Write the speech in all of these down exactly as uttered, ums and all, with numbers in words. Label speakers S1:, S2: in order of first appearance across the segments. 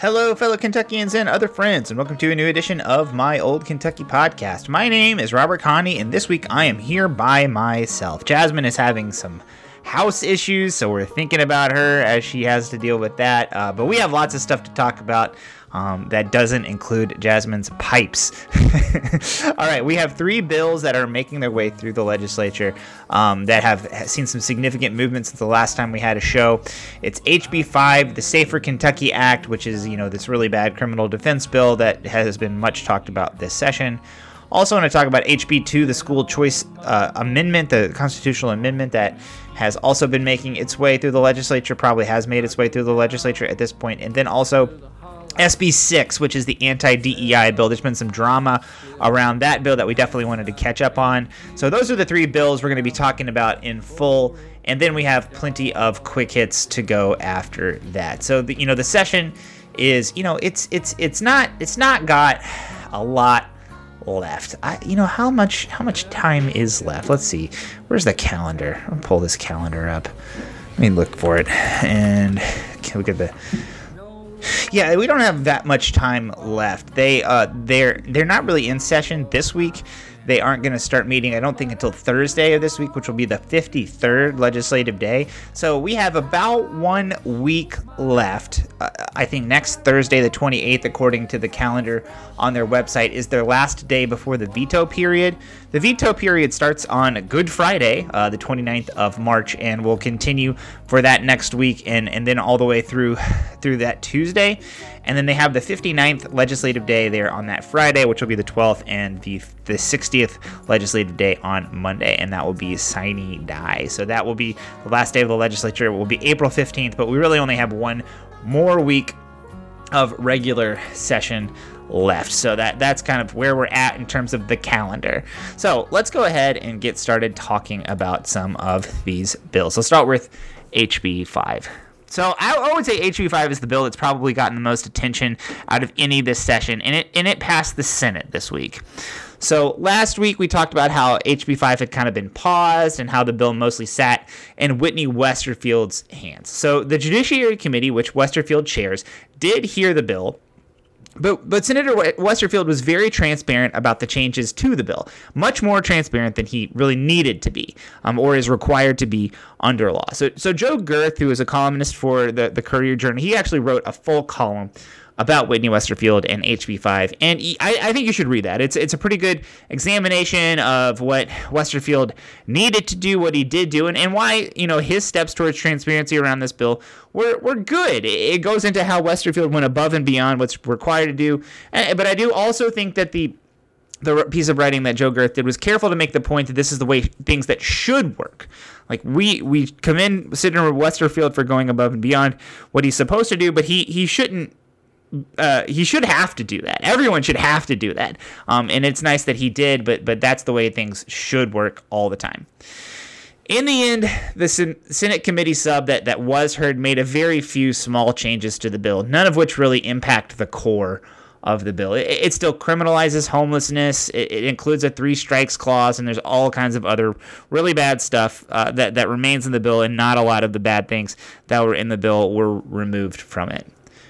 S1: Hello, fellow Kentuckians and other friends, and welcome to a new edition of my Old Kentucky podcast. My name is Robert Connie, and this week I am here by myself. Jasmine is having some house issues, so we're thinking about her as she has to deal with that. Uh, but we have lots of stuff to talk about. Um, that doesn't include Jasmine's pipes. All right, we have three bills that are making their way through the legislature um, that have seen some significant movement since the last time we had a show. It's H B five, the Safer Kentucky Act, which is, you know, this really bad criminal defense bill that has been much talked about this session. Also want to talk about H B two, the school choice uh, amendment, the constitutional amendment that has also been making its way through the legislature, probably has made its way through the legislature at this point. And then also S B six, which is the anti-D E I bill. There's been some drama around that bill that we definitely wanted to catch up on. So those are the three bills we're going to be talking about in full, and then we have plenty of quick hits to go after that. So the, you know, the session is, you know, it's it's it's not it's not got a lot left. I, you know, how much how much time is left? Let's see. Where's the calendar? I'll pull this calendar up. Let me look for it, and can we get the. Yeah, we don't have that much time left. They uh they're they're not really in session this week. They aren't going to start meeting, I don't think, until Thursday of this week, which will be the fifty-third legislative day. So we have about one week left. Uh, I think next Thursday, the twenty-eighth, according to the calendar on their website, is their last day before the veto period. The veto period starts on Good Friday, uh, the twenty-ninth of March, and will continue for that next week and, and then all the way through through that Tuesday. And then they have the fifty-ninth legislative day there on that Friday, which will be the twelfth, and the the sixtieth legislative day on Monday, and that will be sine die. So that will be the last day of the legislature. It will be April fifteenth, but we really only have one more week of regular session left. So that that's kind of where we're at in terms of the calendar. So let's go ahead and get started talking about some of these bills. Let's start with H B five. So I would say H B five is the bill that's probably gotten the most attention out of any this session, and it and it passed the Senate this week. So last week we talked about how H B five had kind of been paused and how the bill mostly sat in Whitney Westerfield's hands. So the Judiciary Committee, which Westerfield chairs, did hear the bill. But but Senator Westerfield was very transparent about the changes to the bill, much more transparent than he really needed to be, um, or is required to be under law. So so Joe Girth, who is a columnist for the, the Courier-Journal, he actually wrote a full column about Whitney Westerfield and H B five, and he, I, I think you should read that. It's it's a pretty good examination of what Westerfield needed to do, what he did do, and, and why, you know, his steps towards transparency around this bill were were good. It goes into how Westerfield went above and beyond what's required to do, but I do also think that the the piece of writing that Joe Girth did was careful to make the point that this is the way things that should work. Like, we we commend Senator Westerfield for going above and beyond what he's supposed to do, but he he shouldn't. Uh, he should have to do that. Everyone should have to do that. Um, and it's nice that he did, but but that's the way things should work all the time. In the end, the Sen- Senate committee sub that, that was heard made a very few small changes to the bill, none of which really impact the core of the bill. It, it still criminalizes homelessness. It, it includes a three strikes clause, and there's all kinds of other really bad stuff uh, that, that remains in the bill, and not a lot of the bad things that were in the bill were removed from it.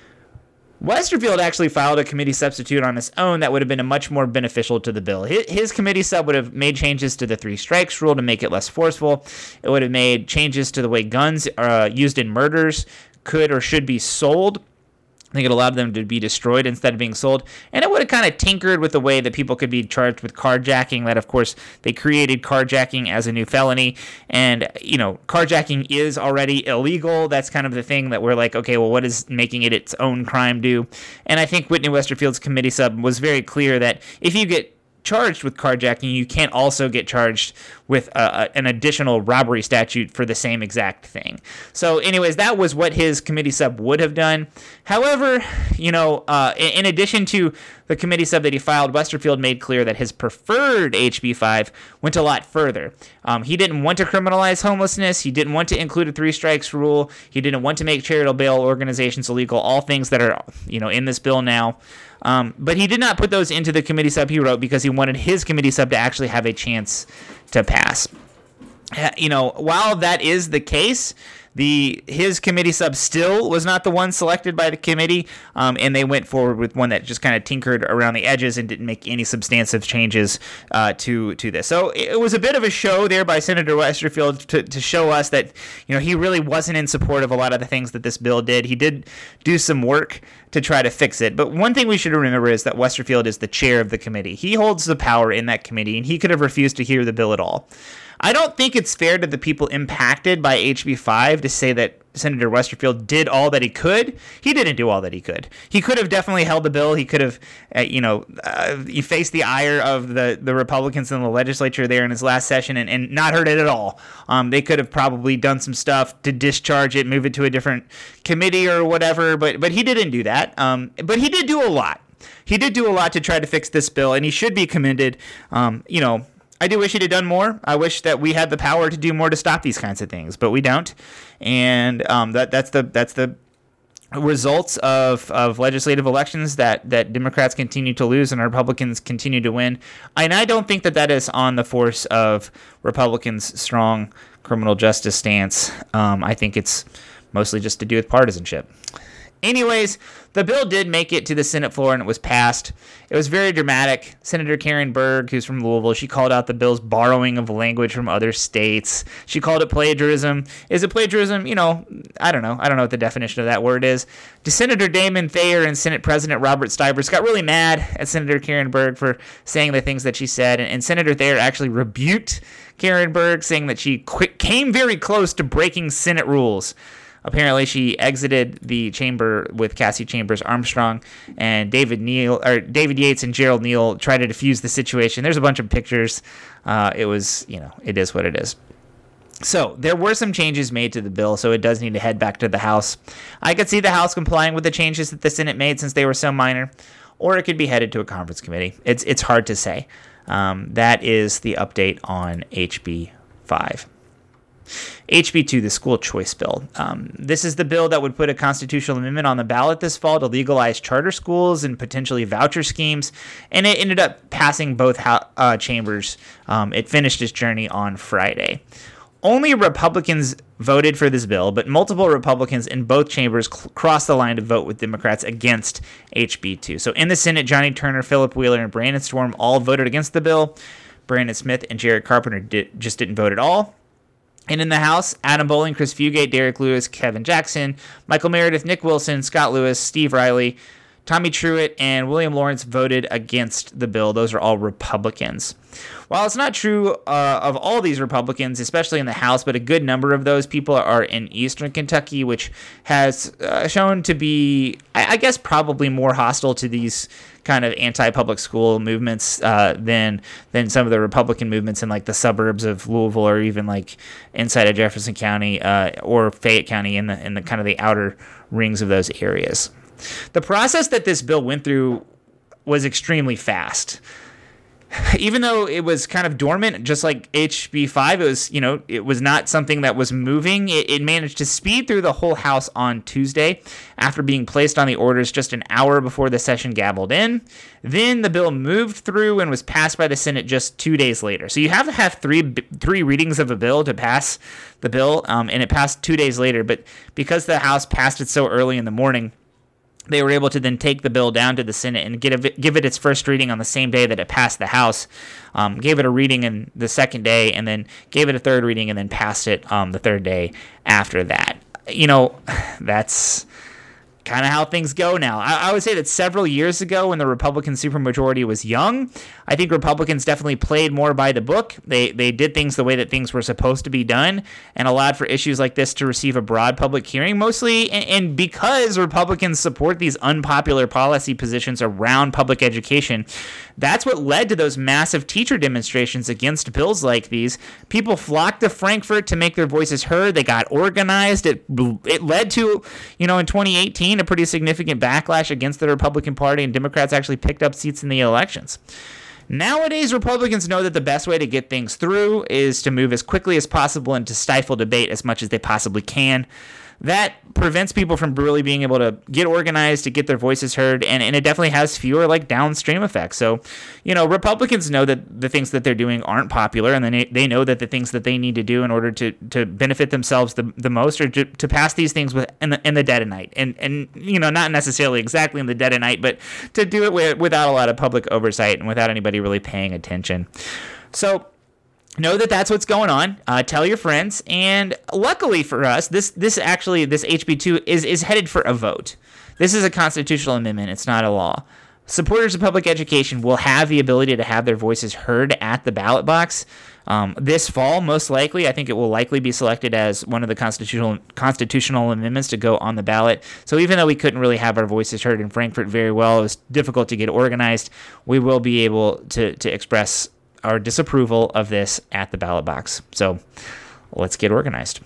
S1: Westerfield actually filed a committee substitute on his own that would have been a much more beneficial to the bill. His, his committee sub would have made changes to the three strikes rule to make it less forceful. It would have made changes to the way guns uh, used in murders could or should be sold. I think it allowed them to be destroyed instead of being sold. And it would have kind of tinkered with the way that people could be charged with carjacking. That, of course, they created carjacking as a new felony. And, you know, carjacking is already illegal. That's kind of the thing that we're like, okay, well, what is making it its own crime do? And I think Whitney Westerfield's committee sub was very clear that if you get charged with carjacking, you can't also get charged with uh, an additional robbery statute for the same exact thing. So anyways, that was what his committee sub would have done. However, you know, uh, in, in addition to the committee sub that he filed, Westerfield made clear that his preferred H B five went a lot further. Um, he didn't want to criminalize homelessness. He didn't want to include a three strikes rule. He didn't want to make charitable bail organizations illegal, all things that are, you know, in this bill now. Um, but he did not put those into the committee sub he wrote because he wanted his committee sub to actually have a chance to pass. you know, while that is the case, the his committee sub still was not the one selected by the committee, um, and they went forward with one that just kind of tinkered around the edges and didn't make any substantive changes uh, to to this. So it was a bit of a show there by Senator Westerfield to, to show us that, you know, he really wasn't in support of a lot of the things that this bill did. He did do some work to try to fix it. But one thing we should remember is that Westerfield is the chair of the committee. He holds the power in that committee, and he could have refused to hear the bill at all. I don't think it's fair to the people impacted by H B five to say that Senator Westerfield did all that he could. He didn't do all that he could. He could have definitely held the bill. He could have, uh, you know, uh, he faced the ire of the, the Republicans in the legislature there in his last session and, and not heard it at all. Um, they could have probably done some stuff to discharge it, move it to a different committee or whatever, but but he didn't do that. Um, but he did do a lot. He did do a lot to try to fix this bill, and he should be commended. Um, you know, I do wish he'd have done more. I wish that we had the power to do more to stop these kinds of things, but we don't. And um, that that's the that's the results of, of legislative elections that, that Democrats continue to lose and Republicans continue to win. And I don't think that that is on the force of Republicans' strong criminal justice stance. Um, I think it's mostly just to do with partisanship. Anyways, the bill did make it to the Senate floor and it was passed. It was very dramatic. Senator Karen Berg, who's from Louisville, she called out the bill's borrowing of language from other states. She called it plagiarism. Is it plagiarism? You know, I don't know. I don't know what the definition of that word is. Senator Damon Thayer and Senate President Robert Stivers got really mad at Senator Karen Berg for saying the things that she said, and, and Senator Thayer actually rebuked Karen Berg, saying that she qu- came very close to breaking Senate rules. Apparently, she exited the chamber with Cassie Chambers Armstrong, and David Neal or David Yates and Gerald Neal tried to defuse the situation. There's a bunch of pictures. Uh, it was, you know, it is what it is. So there were some changes made to the bill, so it does need to head back to the House. I could see the House complying with the changes that the Senate made since they were so minor, or it could be headed to a conference committee. It's it's hard to say. Um, that is the update on H B five. H B two, the school choice bill. Um, this is the bill that would put a constitutional amendment on the ballot this fall to legalize charter schools and potentially voucher schemes, and it ended up passing both uh, chambers. Um, it finished its journey on Friday. Only Republicans voted for this bill, but multiple Republicans in both chambers cl- crossed the line to vote with Democrats against H B two. So in the Senate, Johnny Turner, Philip Wheeler, and Brandon Storm all voted against the bill. Brandon Smith and Jared Carpenter did, just didn't vote at all. And in the House, Adam Bowling, Chris Fugate, Derek Lewis, Kevin Jackson, Michael Meredith, Nick Wilson, Scott Lewis, Steve Riley, Tommy Truitt, and William Lawrence voted against the bill. Those are all Republicans. While it's not true uh, of all these Republicans, especially in the House, but a good number of those people are in Eastern Kentucky, which has uh, shown to be, I, I guess, probably more hostile to these kind of anti-public school movements uh, than than some of the Republican movements in like the suburbs of Louisville or even like inside of Jefferson County uh, or Fayette County in the in the kind of the outer rings of those areas. The process that this bill went through was extremely fast. Even though it was kind of dormant, just like H B five, it was, you know, it was not something that was moving. It, it managed to speed through the whole House on Tuesday after being placed on the orders just an hour before the session gavelled in. Then the bill moved through and was passed by the Senate just two days later. So you have to have three three readings of a bill to pass the bill, um, and it passed two days later. But because the House passed it so early in the morning, they were able to then take the bill down to the Senate and get a, give it its first reading on the same day that it passed the House, um, gave it a reading in the second day, and then gave it a third reading and then passed it um, the third day after that. You know, that's kind of how things go now. I, I would say that several years ago when the Republican supermajority was young, I think Republicans definitely played more by the book. They they did things the way that things were supposed to be done and allowed for issues like this to receive a broad public hearing mostly. And, and because Republicans support these unpopular policy positions around public education, that's what led to those massive teacher demonstrations against bills like these. People flocked to Frankfort to make their voices heard. They got organized. It it led to, you know, in twenty eighteen, a pretty significant backlash against the Republican Party, and Democrats actually picked up seats in the elections. Nowadays, Republicans know that the best way to get things through is to move as quickly as possible and to stifle debate as much as they possibly can. that prevents people from really being able to get organized, to get their voices heard, and, and it definitely has fewer like downstream effects. So, you know, Republicans know that the things that they're doing aren't popular, and then they, they know that the things that they need to do in order to, to benefit themselves the, the most are to, to pass these things with in the, in the dead of night. And, and, you know, not necessarily exactly in the dead of night, but to do it with, without a lot of public oversight and without anybody really paying attention. So, know that that's what's going on. Uh, tell your friends. And luckily for us, this this actually, this H B two is, is headed for a vote. This is a constitutional amendment. It's not a law. Supporters of public education will have the ability to have their voices heard at the ballot box. Um, this fall, most likely, I think it will likely be selected as one of the constitutional constitutional amendments to go on the ballot. So even though we couldn't really have our voices heard in Frankfort very well, it was difficult to get organized, we will be able to, to express our disapproval of this at the ballot box. So let's get organized.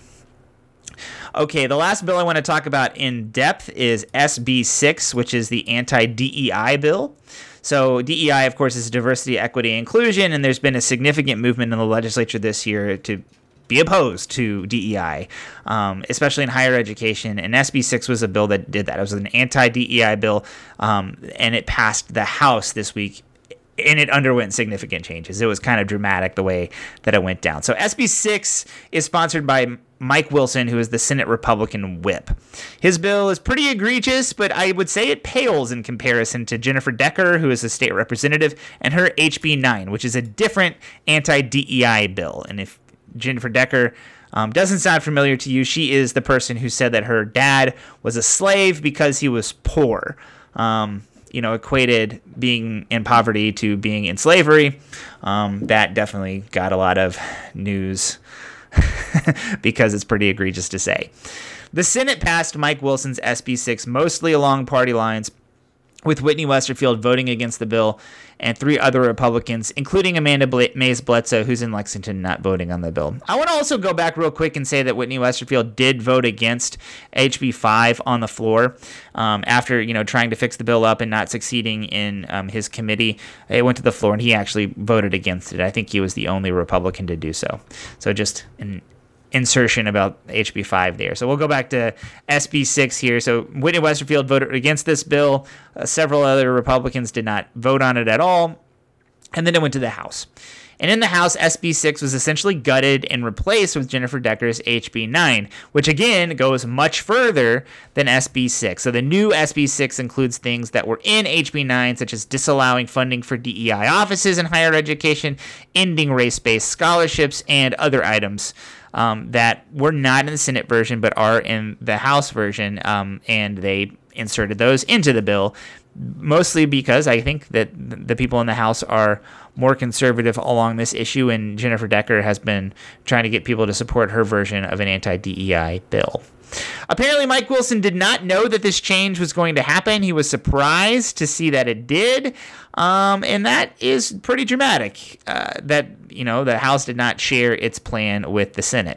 S1: Okay, the last bill I want to talk about in depth is S B six, which is the anti-D E I bill. So D E I, of course, is diversity, equity, inclusion, and there's been a significant movement in the legislature this year to be opposed to D E I, um, especially in higher education. And S B six was a bill that did that. It was an anti-D E I bill, um, and it passed the House this week. And it underwent significant changes. It was kind of dramatic the way that it went down. So S B six is sponsored by Mike Wilson, who is the Senate Republican whip. His bill is pretty egregious, but I would say it pales in comparison to Jennifer Decker, who is a state representative, and her H B nine, which is a different anti-D E I bill. And if Jennifer Decker um, doesn't sound familiar to you, she is the person who said that her dad was a slave because he was poor. Um... you know, equated being in poverty to being in slavery. Um, that definitely got a lot of news because it's pretty egregious to say. The Senate passed Mike Wilson's S B six mostly along party lines, with Whitney Westerfield voting against the bill and three other Republicans, including Amanda Mays Bledsoe, who's in Lexington, not voting on the bill. I want to also go back real quick and say that Whitney Westerfield did vote against H B five on the floor um, after, you know, trying to fix the bill up and not succeeding in um, his committee. It went to the floor and he actually voted against it. I think he was the only Republican to do so. So just an insertion about H B five there. So we'll go back to S B six here. So Whitney Westerfield voted against this bill. Uh, several other Republicans did not vote on it at all. And then it went to the House. And in the House, S B six was essentially gutted and replaced with Jennifer Decker's H B nine, which again goes much further than S B six. So the new S B six includes things that were in H B nine, such as disallowing funding for D E I offices in higher education, ending race-based scholarships, and other items Um, that were not in the Senate version but are in the House version, um, and they inserted those into the bill, mostly because I think that the people in the House are more conservative along this issue, and Jennifer Decker has been trying to get people to support her version of an anti-D E I bill. Apparently, Mike Wilson did not know that this change was going to happen. He was surprised to see that it did, um, and that is pretty dramatic, uh, that, you know, the House did not share its plan with the Senate.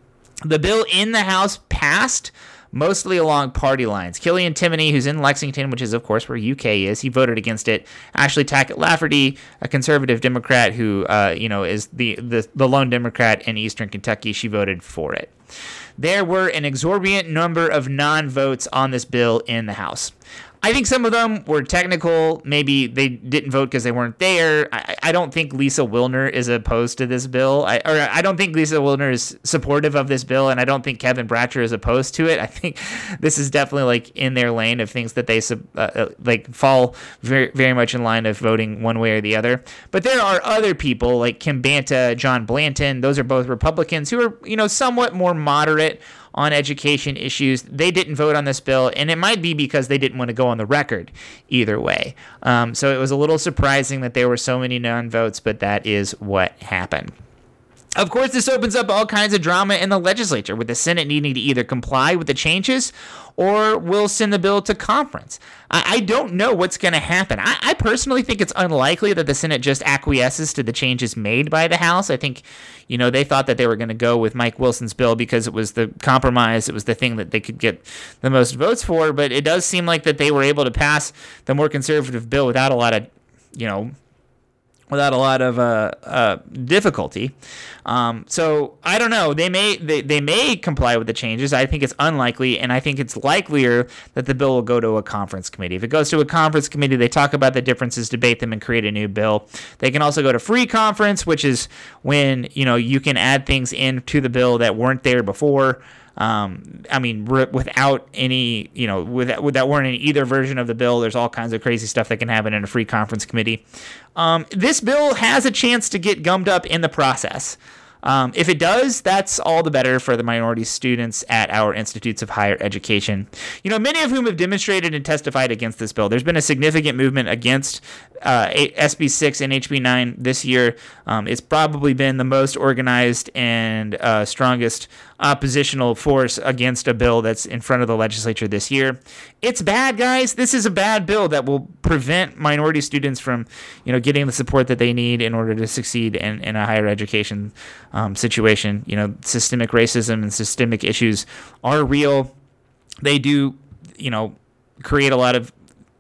S1: The bill in the House passed mostly along party lines. Killian Timoney, who's in Lexington, which is, of course, where U K is, he voted against it. Ashley Tackett Lafferty, a conservative Democrat who, uh, you know, is the, the, the lone Democrat in Eastern Kentucky, she voted for it. There were an exorbitant number of non-votes on this bill in the House. I think some of them were technical. Maybe they didn't vote because they weren't there. I, I don't think Lisa Wilner is opposed to this bill. I, or I don't think Lisa Wilner is supportive of this bill, and I don't think Kevin Bratcher is opposed to it. I think this is definitely like in their lane of things that they uh, like fall very very much in line of voting one way or the other. But there are other people like Kim Banta, John Blanton. Those are both Republicans who are, you know, somewhat more moderate on education issues. They didn't vote on this bill, and it might be because they didn't want to go on the record either way. Um, so it was a little surprising that there were so many non-votes, but that is what happened. Of course, this opens up all kinds of drama in the legislature, with the Senate needing to either comply with the changes or will send the bill to conference. I, I don't know what's going to happen. I, I personally think it's unlikely that the Senate just acquiesces to the changes made by the House. I think, you know, they thought that they were going to go with Mike Wilson's bill because it was the compromise. It was the thing that they could get the most votes for. But it does seem like that they were able to pass the more conservative bill without a lot of, you know, without a lot of uh, uh, difficulty. Um, so I don't know. They may they, they may comply with the changes. I think it's unlikely, and I think it's likelier that the bill will go to a conference committee. If it goes to a conference committee, they talk about the differences, debate them, and create a new bill. They can also go to free conference, which is when you know you can add things into the bill that weren't there before. Um, I mean, re- without any, you know, without, without weren't in either version of the bill, there's all kinds of crazy stuff that can happen in a free conference committee. Um, this bill has a chance to get gummed up in the process. Um, if it does, that's all the better for the minority students at our institutes of higher education, you know, many of whom have demonstrated and testified against this bill. There's been a significant movement against uh, S B six and H B nine this year. Um, it's probably been the most organized and uh, strongest oppositional force against a bill that's in front of the legislature this year. It's bad, guys. This is a bad bill that will prevent minority students from, you know, getting the support that they need in order to succeed in, in a higher education um, situation. You know, systemic racism and systemic issues are real. They do, you know, create a lot of,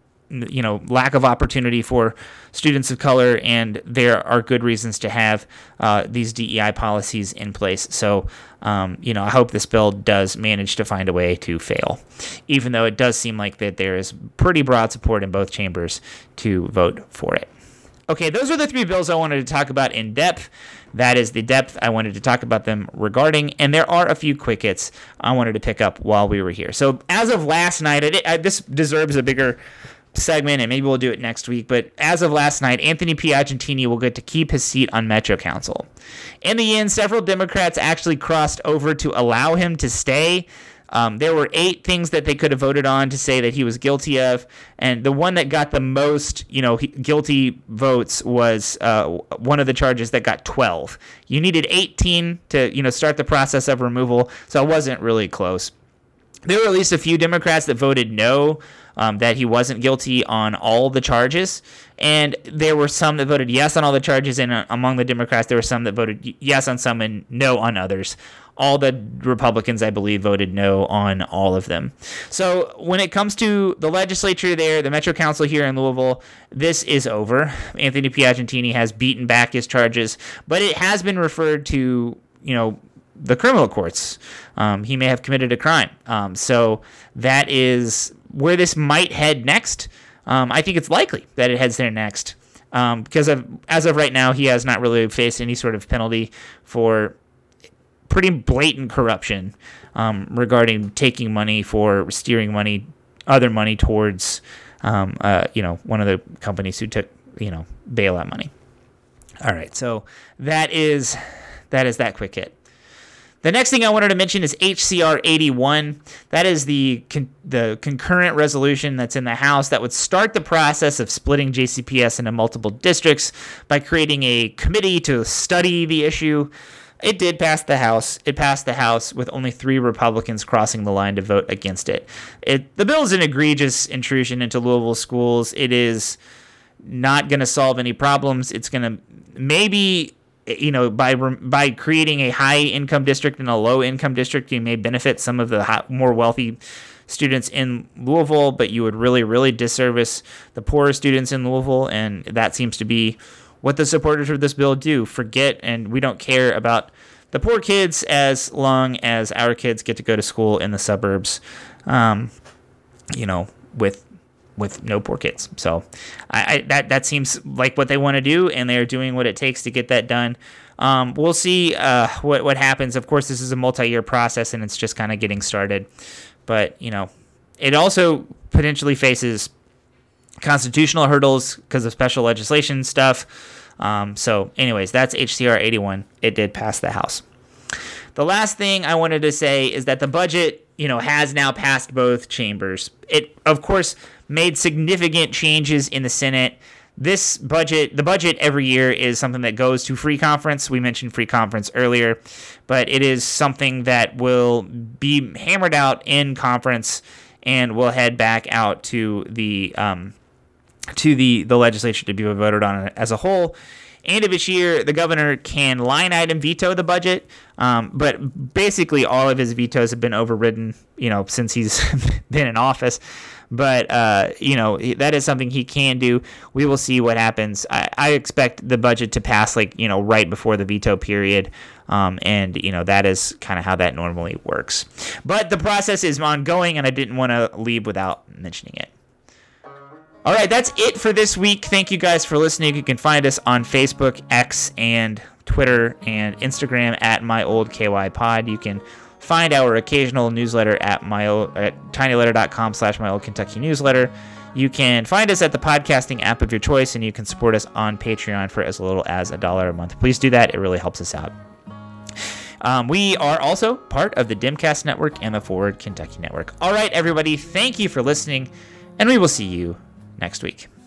S1: you know, lack of opportunity for students of color, and there are good reasons to have uh, these D E I policies in place. So, um, you know, I hope this bill does manage to find a way to fail, even though it does seem like that there is pretty broad support in both chambers to vote for it. Okay, those are the three bills I wanted to talk about in depth. That is the depth I wanted to talk about them regarding, and there are a few quick hits I wanted to pick up while we were here. So as of last night, I did, I, this deserves a bigger segment, and maybe we'll do it next week, but as of last night, Anthony Piagentini will get to keep his seat on Metro Council. In the end, several Democrats actually crossed over to allow him to stay. Um, there were eight things that they could have voted on to say that he was guilty of, and the one that got the most, you know, guilty votes was uh, one of the charges that got twelve. You needed eighteen to, you know, start the process of removal, so it wasn't really close. There were at least a few Democrats that voted no, um, that he wasn't guilty on all the charges. And there were some that voted yes on all the charges. And uh, among the Democrats, there were some that voted yes on some and no on others. All the Republicans, I believe, voted no on all of them. So when it comes to the legislature there, the Metro Council here in Louisville, this is over. Anthony Piagentini has beaten back his charges, but it has been referred to, you know, the criminal courts. Um, he may have committed a crime. Um, so that is where this might head next. Um, I think it's likely that it heads there next. Um, because of, as of right now, he has not really faced any sort of penalty for pretty blatant corruption um, regarding taking money for steering money, other money towards, um, uh, you know, one of the companies who took, you know, bailout money. All right. So that is, that is that quick hit. The next thing I wanted to mention is H C R eighty-one. That is the con- the concurrent resolution that's in the House that would start the process of splitting J C P S into multiple districts by creating a committee to study the issue. It did pass the House. It passed the House with only three Republicans crossing the line to vote against it. It the bill is an egregious intrusion into Louisville schools. It is not going to solve any problems. It's going to maybe, you know, by by creating a high income district and a low income district, you may benefit some of the high, more wealthy students in Louisville, but you would really, really disservice the poorer students in Louisville, and that seems to be what the supporters of this bill do. Forget, and we don't care about the poor kids as long as our kids get to go to school in the suburbs, um, you know, with with no poor kids. So I, I that that seems like what they want to do, and they're doing what it takes to get that done. Um, we'll see uh, what what happens. Of course, this is a multi-year process, and it's just kind of getting started. But you know, it also potentially faces constitutional hurdles because of special legislation stuff. Um, so, anyways, that's H C R eighty-one. It did pass the House. The last thing I wanted to say is that the budget, you know, has now passed both chambers. It, of course, made significant changes in the Senate. This budget, the budget every year is something that goes to free conference. We mentioned free conference earlier, but it is something that will be hammered out in conference and will head back out to the um, to the, the legislature to be voted on as a whole. End of each year, the governor can line item veto the budget, um, but basically all of his vetoes have been overridden, you know, since he's been in office. But, uh, you know, that is something he can do. We will see what happens. I, I expect the budget to pass, like, you know, right before the veto period. Um, and, you know, that is kind of how that normally works. But the process is ongoing, and I didn't want to leave without mentioning it. All right, that's it for this week. Thank you guys for listening. You can find us on Facebook, X, and Twitter, and Instagram at My Old K Y Pod. You can find our occasional newsletter at my old, at tinyletter.com slash my old Kentucky newsletter. You can find us at the podcasting app of your choice, and you can support us on Patreon for as little as a dollar a month. Please do that. It really helps us out. Um, we are also part of the Dimcast Network and the Forward Kentucky Network. All right, everybody, thank you for listening, and we will see you next week.